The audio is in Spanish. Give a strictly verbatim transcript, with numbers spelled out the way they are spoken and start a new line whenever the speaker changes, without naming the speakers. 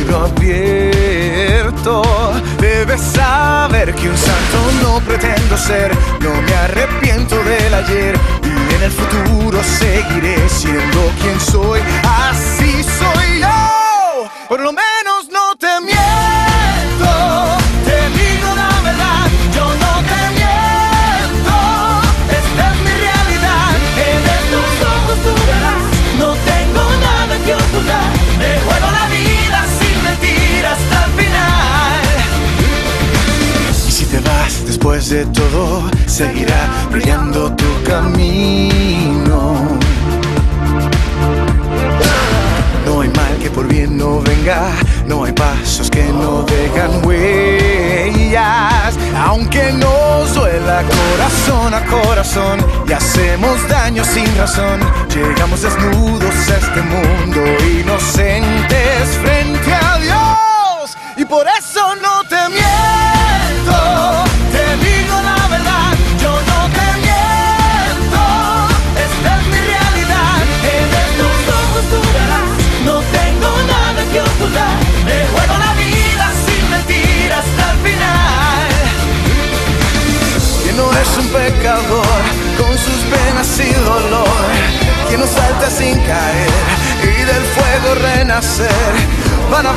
libro abierto. Debes saber que un santo no pretendo ser. No me arrepiento del ayer y en el futuro seguiré siendo quien soy. Así soy yo. Por lo menos no te miento. Te digo la verdad, yo no te miento. Esta es mi realidad. En estos ojos tú verás. No tengo nada que ocultar. Me juego la vida sin mentir hasta el final. Y si te vas después de todo, seguirá brillando tu camino. No hay mal que por bien no venga. No hay pasos que no dejan huellas. Aunque nos duela corazón a corazón y hacemos daño sin razón, llegamos desnudos a este mundo inocentes frente a Dios. Y por eso no te miento. Te digo la verdad, yo no te miento. Esta es mi realidad. En estos ojos tú verás. No tengo nada que ocultar. Me juego la vida sin mentir hasta el final. Que no es un pecador con sus penas y dolor, que no salta sin caer y del fuego renacer para